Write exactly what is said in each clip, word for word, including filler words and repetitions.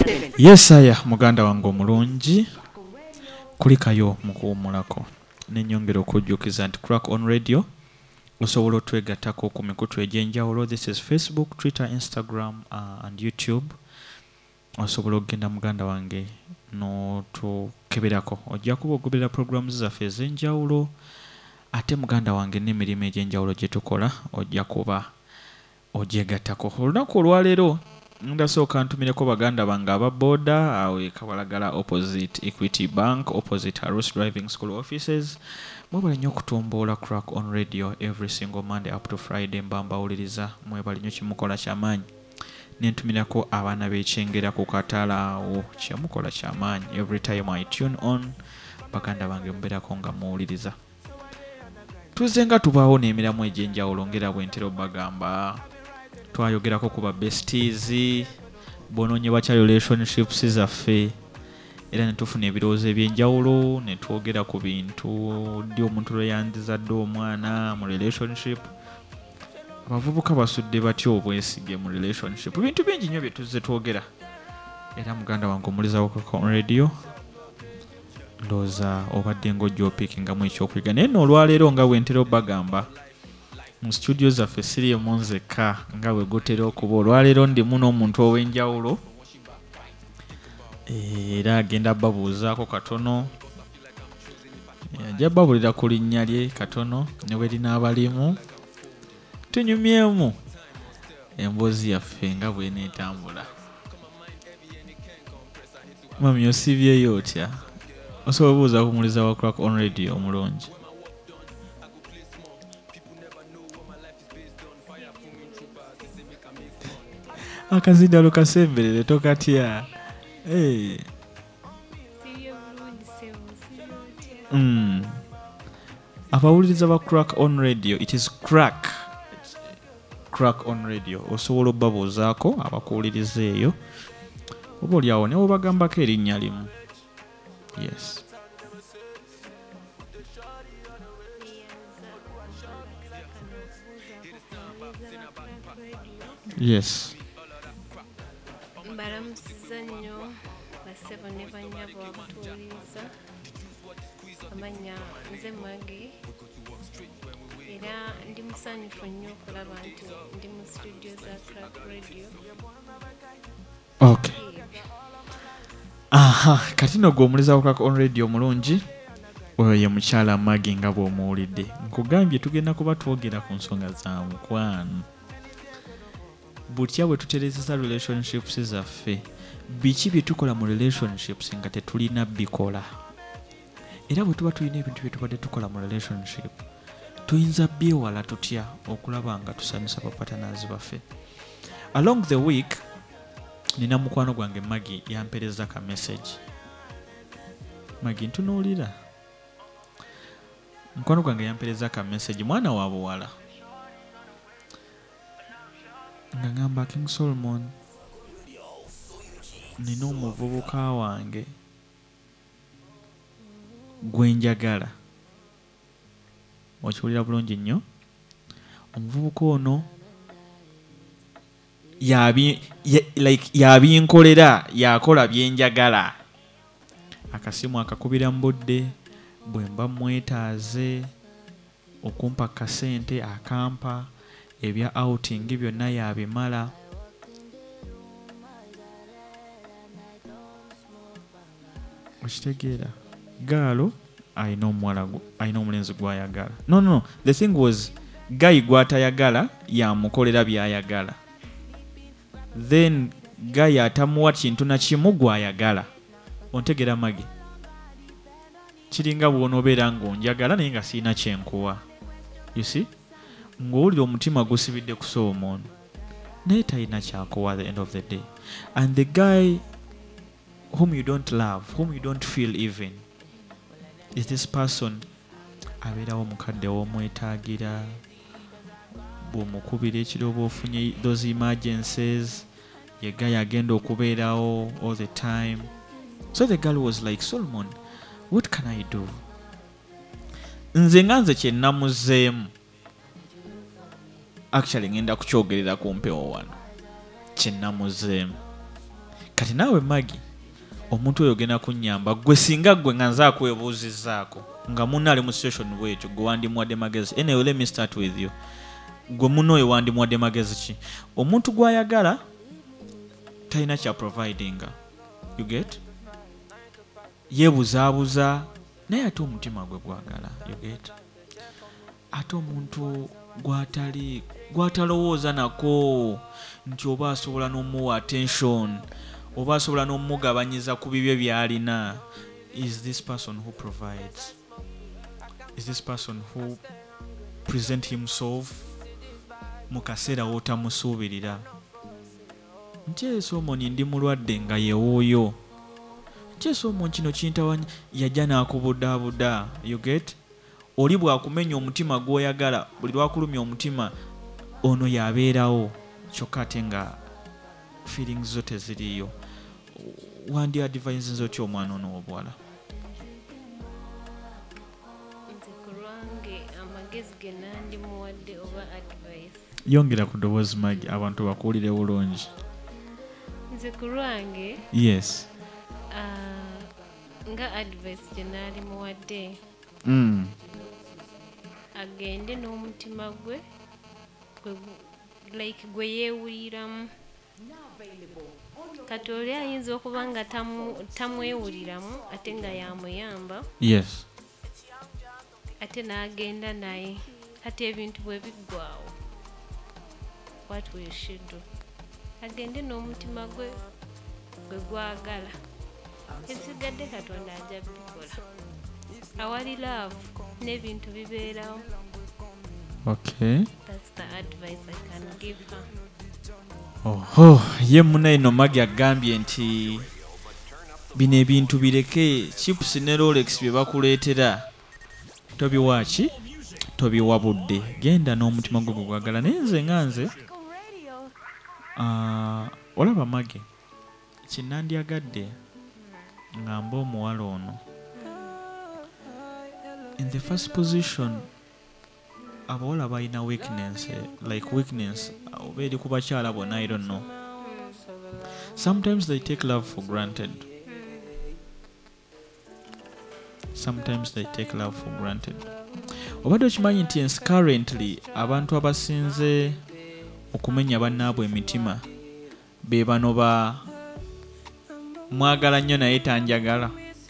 Yes aya muganda wange omulungi kulikayo mukuwumulako nenyongera okujjukiza nti Crack on Radio osobola otwegattako ku mikutu egy'enjawulo. This is Facebook, Twitter, Instagram uh, and YouTube. Osobola okugenda muganda wange n'otukeberako ojja kuba ogoberera programs zaffe ez'enjawulo ate muganda wange n'emirimu egy'enjawulo gye tukola ojja kuba ogyegattako. Olunaku olwaleero ndasooka ntumireko baganda bange aba boda awe Kabalagala opposite Equity Bank opposite Harus Driving School offices. Mwebale nnyo okutumbula Crack on Radio every single Monday up to Friday mbambawuliriza. Mwebale nnyo kimukola ky'amaanyi. Nentumirako abaana b'ekyengera ku kataala awo kyemukola ky'amaanyi. Every time I tune on baganda bange mbeerako nga muwuliriza. Tuzze nga tubaawo n'emiramu egy'enjawulo ngera bwentera bagamba. Twayogerako ku ba besties bonoonyebwa kya relationships zaffe era ne tufuna ebirowoozo eby'enjawulo ne twogera ku bintu ddi omuntu lwe yandizadde omwana mu relationship. Abavubuka basudde batya obwesige mu relationship. Bintu bingi nnyo bye tuzze twogera era muganda wange omulizawo ku radio ndowooza obadde ng'ojja opikingamu ekyokuyiga naye nno olwaleero nga bwentera obagamba mu studio zaffe siri emu nzekka nga bwe gutera okuba. Olwaleero ndimu n'omuntu ow'enjawulo era agenda babuuzaako katono ajja babulira ku linnya lye katono ne bwe linaabalimu tunyumyemu emboozi yaffe nga bw'eneetambula. Mami osibyeyo otya? Osobola obuuza ku muliza wa Crack on Radio omulungi. Akazindalo kasemberere tokatya. Hey. Mm. Abawuliriza ba Crack on Radio, it is Crack. Crack on Radio. Osobola obbabuuzaako abakuwuliriza eyo. Oba olyawo ne obagambako erinnya limu. Yes. Yes. Mbalamusiza nnyo basebo ne bannyabo abakutuwuliriza. Amanya nze Magi era ndi musanyufu nnyo okulaba nti ndi mu studio za Crack Radio. Okay. Aha, kati no gw'omuliza wa Crack on Radio omulungi oyo ye mukyala Magi nga bw'omuwulidde. Nkugambye tugenda kuba twogera ku nsonga za mukwano. Butya bwe tuterezeza relationships zaffe biki bye tukola mu relationships nga tetulina bikola era bwe tuba tulina ebintu bye tubadde tukola mu relationship tuyinza byewala tutya okulaba nga tusanyusa bapartners baffe. Along the week nina mukwano gwange Magi yampereza ka message. Magi ntunuulira mukwano gwange yampereza ka message mwana wa buwala nga ngamba King Solomon nina omuvubuka wange gwenjagala. Okiwulira bulungi nnyo. Omuvubuka ono yabi ya, like yabinkolera yakola byenjagala. Akasimu akakubira mbudde bwe mba mwetaaze okumpa kasente akampa ebya outing byonna yabimala. Okitegeera gaalo ayina omuwala ayina omulenzi gw'ayagala. No, no, no. The thing was guy gw'atayagala yamukolera by'ayagala. Then guy atamuwa kintu na kimu gw'ayagala. Ontegeera Magi? Kiringa bw'onoobeera ng'onjagala naye nga siina kyenkuwa. You see? Ng'owulira omutima gusibidde ku Solomon naye talina kyakuwa at the end of the day. And the guy whom you don't love, whom you don't feel even, is this person abeerawo omukadde w'omwetaagira bw'omukubira ekiro bw'ofunye those emergencies ye guy agenda okubeerawo all the time. So the girl was like, Solomon, what can I do? Nze nga nze kye namuzeemu actually ngenda kukyogerera ku mpewo wano kye namuzeemu kati naawe magi omuntu oyo gena kunnyamba gwe singa gwe nga nza kwebuuzizzaako nga munno ali mu situation bwetyo gwe wandimuwadde magezi. Anyway, let me start with you. Gwe munno oyo wandimuwadde magezi ki? Omuntu gw'ayagala talina kya providinga. You get? Yeebuzaabuza naye ate omutima gwe gwagala. You get? Ate omuntu gwatali gwatalowooza nako nti oba asobola n'omuwa attention oba asobola n'omugabanyiza ku bibyo by'alina. Is this person who provides? Is this person who present himself mu kaseera w'otamusuubirira? Nkyesa omoni ndi mulwadde nga yewuuyo. Nkyesa omoni kino kintawanya yajja n'akubudaabuda. You get? Oli bw'akumenya omutima gw'oyagala buli lwakulumya omutima ono yabeerawo kyokka ate nga feelings zo teziriyo. Wandi advise zo otya omwana ono w'obuwala? Nze ku lwange amagezi ge nandimuwadde oba advice. Yongera ku ddoboozi magi abantu bakuwulire bulungi. Nze ku lwange Yes. uh, nga advice gye naalimuwadde Mm. agende n'omutima gwe gwe like gwe yeewuliramu. Kati oli ayinza okuba nga tamu- tamwewuliramu ate nga yamuyamba Yes. ate n'agenda naye kati ebintu bwe biggwawo what we should do agende n'omutima gwe gwe gwagala ebisigadde Katonda ajja bikola. Awali love n'ebintu bibeerawo. Okay. That's the advice I can give her. Oho, ye munaye no magi agambye nti bino ebintu bireke chips ne Rolex bye bakuleetera tobiwaaki tobiwabudde genda n'omutima gwo gwagala. Naye nze nga nze uh, olaba magi kinandyagadde ngamba omuwala ono in the first position abawala balina weakness like weakness oba eri ku bakyala bonna. I don't know, sometimes they take love for granted. Sometimes they take love for granted. Obadde okimanyi nti ens currently abantu abasinze okumenya bannaabwe emitima be bano ba mwagala nnyo naye tanjagala.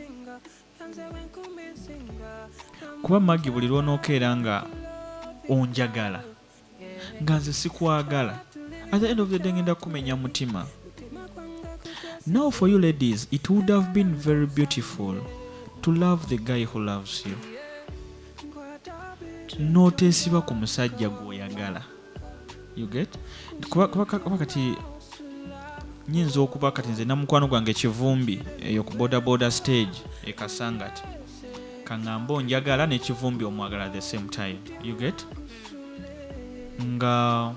Kuba magi buli lw'onookeera nga onjagala nga nze sikwagala, at the end of the day ngenda kumenya mutima. Now for you ladies, it would have been very beautiful to love the guy who loves you. Noteesiba ku musajja gw'oyagala. You get? Kuba kuba kati nyinza okuba kati nze namukwano gwange Kivumbi eyo ku boda boda stage e Kasangati kangamba onjagala ne Kivumbi omwagala at the same time. You get? Nga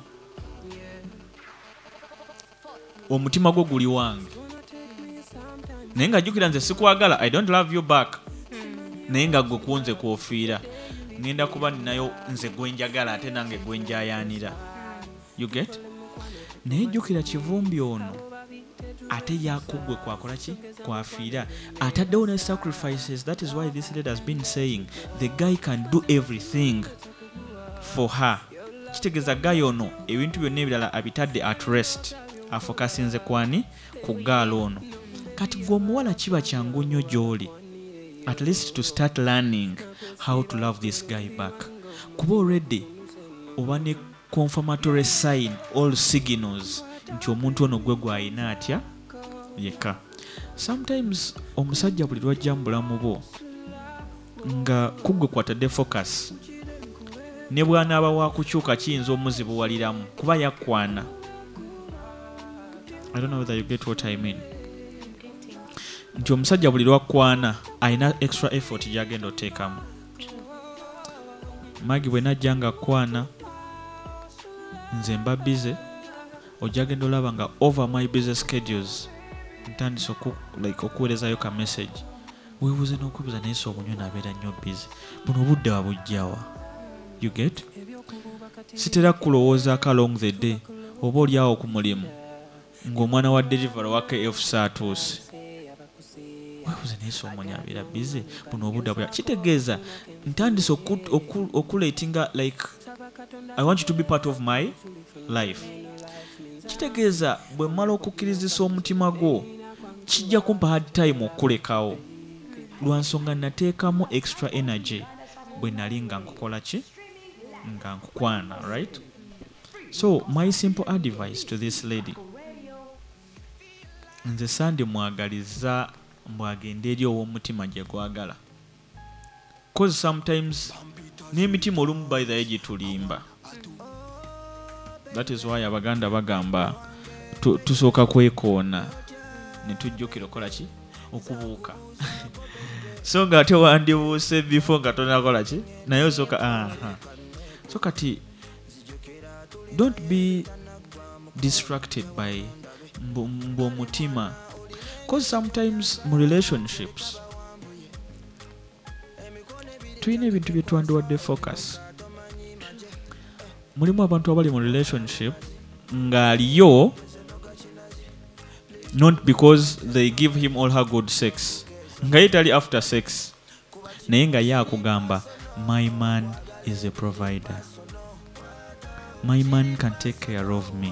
omutima gwo guli wange naye nga jjukira nze sikwagala, I don't love you back. Naye nga gwe kunze kwofiira ngenda kuba ninayo nze gwenjagala ate nange gwenjayaanira. You get? Naye jjukira Kivumbi ono ate yakugwe kwakola ki kwafiira ataddewo ne sacrifices. That is why this lady has been saying the guy can do everything for her. Kitegeeza guy ono ebintu byonna ebirala abitadde at rest afokasinze kwani ku gaalo ono. Kati gwe omuwala kiba kyangu nnyo gy'oli at least to start learning how to love this guy back. Kuba already oba ne confirmatory sign all signals nti omuntu ono gwe gw'ayina atya yekka. Sometimes omusajja buli lwajja mu bulamu bwo nga kugwe kwatadde focus ne bw'anaaba waakukyuka kiyinza omuzibuwaliramu kuba yakwana. I don't know whether you get what I mean. Nti omusajja buli lwakwana alina extra effort gy'agenda oteekamu. Magi bwe najja nga kwana nze mba bize ojagenda olaba nga over my busy schedules ntandise oku like okuweerezayo ka message weebuuze n'okwebuuza naye si obunywa naabeera nnyo busy buno obudde wabujjawa. You get? Sitera kulowoozaako along the day oba oli awo ku mulimu ng'omwana wa delivery wa K F C atuuse webuze naye Solomon abeera busy buno obudde bwa kitegeeza ntandise okulatinga like I want you to be part of my life. Kitegeeza bwe mmala okukkirizisa omutima gwo kijja kumpa hard time okulekawo lwa nsonga nateekamu extra energy bwe nali nga nkukola ki nga nkukwana, right? So my simple advice to this lady, nze sandi mwagaliza mbwagende eri ow'omutima gye gwagala, cause sometimes n'emitima olumu by the way gitulimba. That is why abaganda bagamba tusooka kwekoona ne tujjukira okola ki okubuuka so nga ate wandibuuse before nga tonakola ki naye osooka aha. So kati don't be distracted by mb'omutima, because sometimes mu relationships tulina ebintu bye twandiwadde focus. Mulimu abantu abali mu relationship ng'aliyo not because they give him all her good sex, nga ye tali after sex naye nga ye akugamba my man is a provider, my man can take care of me,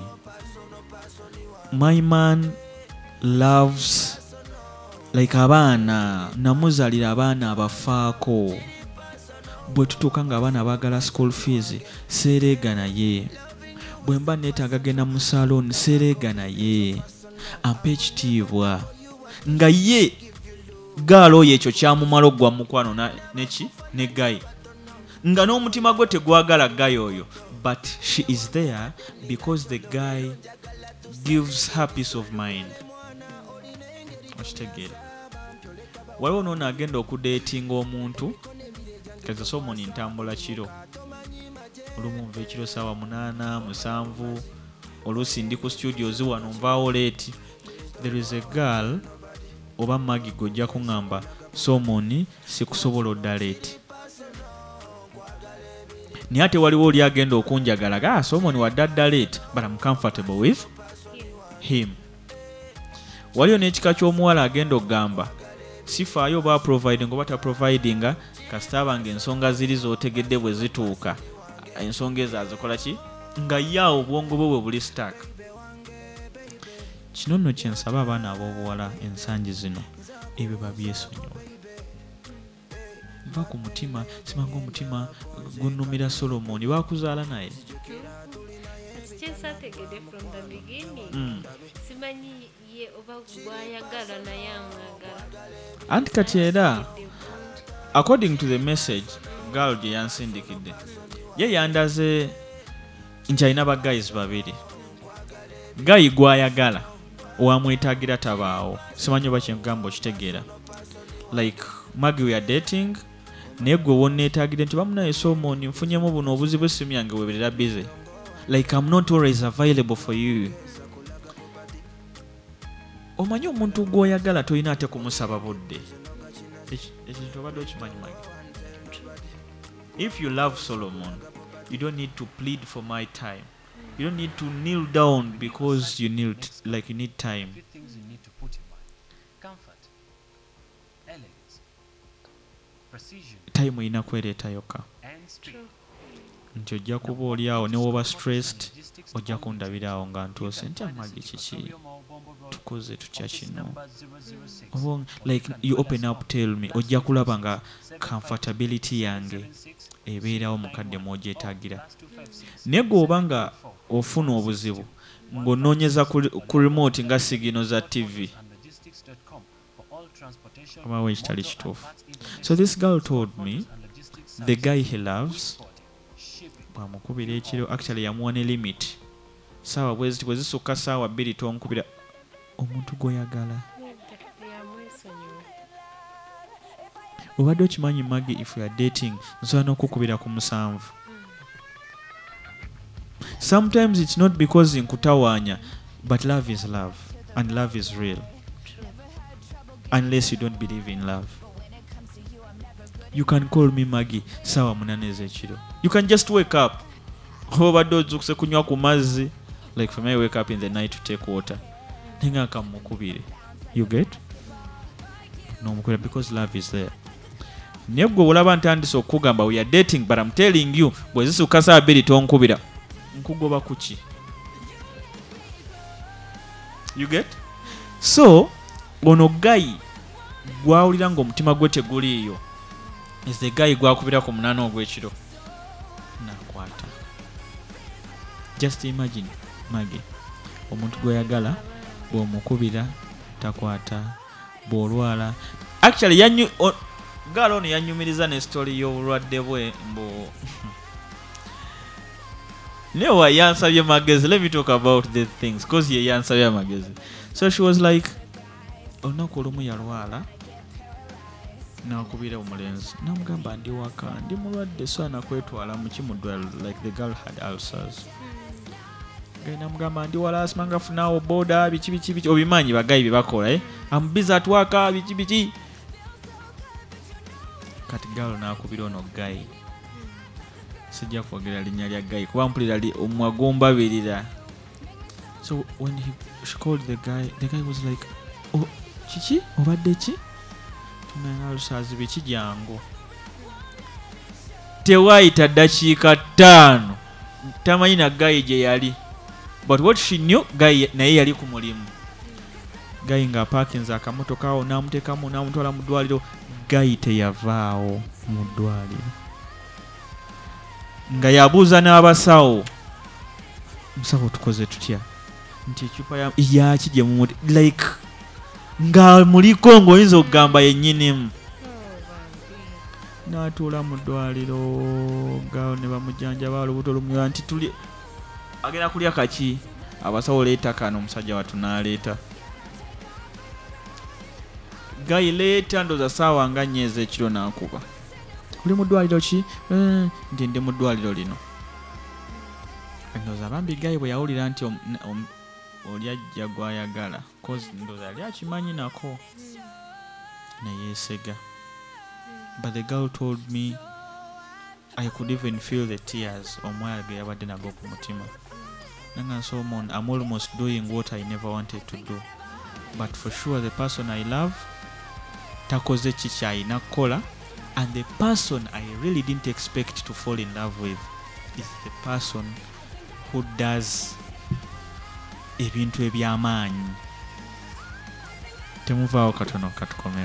my man loves like abaana namuzalira abaana abafaako. Bwe tutuuka nga abaana baagala school fees seereega naye, bwe mba neetaaga genda mu salon seereega naye, ampa ekitiibwa nga ye gaalo oyo ekyo kyamumala ogwa mukwano neki ne gayi nga n'omutima gwe tegwagala gayi oyo, but she is there because the guy gives her peace of mind. Okitegeera waliwo noono agenda okudeetinga omuntu kaza Solomon ntambula kiro olumu nva ekiro saawa munaana musanvu oluusi ndi ku studios wano nvaawo leeti. There is a girl oba magi gojja kuŋŋamba Solomon sikusobola odda leeti, naye ate waliwo oli agenda okunjagala ga Solomon wadda adda leeti but I'm comfortable with him. Waliyo n'ekika ky'omuwala agenda okugamba sifaayo oba providing oba ta providinga kasita bange ensonga ziri z'otegedde bwe zituuka ensonga ezo azikola ki nga yaawo obwongo bwe bwe buli stack. Kino nno kye nsaba abaana ab'obuwala ensangi zino ebyo babyesonyiwa va ku mutima. Simanga omutima gunnumira Solomon bakuzaala naye from the beginning. Simanyi ye oba gwayagala naye amwagala. Anti kati era according to the message girl gye yansindikidde ye yandaze nti alina ba guys babiri, gayi gwayagala owamwetaagira tabaawo. Simanyi oba kyengamba okitegeera like Maggie we are dating naye gwe wonneetaagire nti bamunaye Solomon nfunyemu buno obuzibu essimu yange weberera busy, like I'm not always available for you. Omanyi omuntu gw'oyagala toyina ate kumusaba budde. Ekintu obadde okimanyi Maggie? If you love Solomon, you don't need to plead for my time. You don't need to kneel down because you need like you need time. Few things you need to put in mind: comfort, elegance, precision, Time oyina kwereeta yokka. and speed. Nti ojja kuba oli awo ne woba stressed ojja kundabira awo nga ntuuse nti Maggie kiki tukoze tutya kino oba like you open up tell me ojja kulaba nga comfortability yange ebeerawo mukadde mw'ogyetaagira. Naye gweoba nga ofuna obuzibu ng'onoonyeza ku remote nga sigino za T V obawo ekitali kituufu. So this girl told me the guy he loves bwamukubira ekiro actually yamuwa ne limit saawa bweziti bwe zisukka saawa bbiri tonkubira omuntu gw'oyagala. Obadde okimanyi Maggie, if you are dating nsobola n'okukubira ku musanvu. Sometimes it's not because nkutawaanya, but love is love and love is real unless you don't believe in love. You can call me Maggie sawa munane ez'ekiro. You can just wake up obadde ozukuse kunywa ku mazzi, like for me I wake up in the night to take water nenga kamukubire. You get? No mukubira because love is there. Naye gwe olaba ntandise okugamba we are dating but I'm telling you bwe zisuka saa bbiri tonkubira nkugoba kuki. You get? So ono guy gwawulira ng'omutima gwe teguliiyo is the guy gwakubira ku munaana ogw'ekiro nakwata. Just imagine Maggie, omuntu gweyagala bw'omukubira takwata, bw'olwala. Actually yanyu gaalo ono yanyumiriza ne story y'obulwadde bwe mbu newa yansabye magezi. Let me talk about the things because ye yansabye magezi. So she was like olunaku olumu yalwala nakubira omulenzi namugamba ndi waka ndi mulwadde so anakwetwala mu kimuddwaliro like the girl had ulcers. Gayi namugamba ndi wala asimanga funawo boda biki biki biki obimanyi bagayi bebakola eh I'm busy at work biki biki kati galo nakubira ono gayi. Sijja kwogera linnya lya gayi kuba mpulira omwagomba birira. So when he she called the guy, the guy was like, oh chichi obadde ki tunanga ulcers biki jangu. Tewaita dakiika ttaano tamanyi na gayi gye yali. But what she knew, guy naye yali ku mulimu. Guy nga parkinze akamotoka awo n'amuteekamu n'amutwala mu ddwaliro. Guy teyavaawo mu ddwaliro nga yabuuza n'abasawo musawo tukoze tutya nti ekyupa yaki gye mumuti like nga muliko ng'oyinza okugamba yennyinimu. N'atuula mu ddwaliro gawo ne bamujjanjaba olubuto lumuywa nti tuli agenda kulya kaki abasawo leeta kano omusajja watu n'aleeta. Guy leeta ndoza saawa nga nnyezi ekiro n'akuba. Uli mu ddwaliro ki? Nti ndi mu ddwaliro lino. Ndoza bambi Guy bwe yawulira nti oli ajja gwayagala cause ndoza yali akimanyi nako ne yeesega. But the girl told me I could even feel the tears omwala ge yabadde nago ku mutima. Nanga so on, I'm almost doing what I never wanted to do. But for sure the person I love takoze chichayina kola, and the person I really didn't expect to fall in love with is the person who does ebintu ebyamaanyi. Temuvaawo katono katukomera.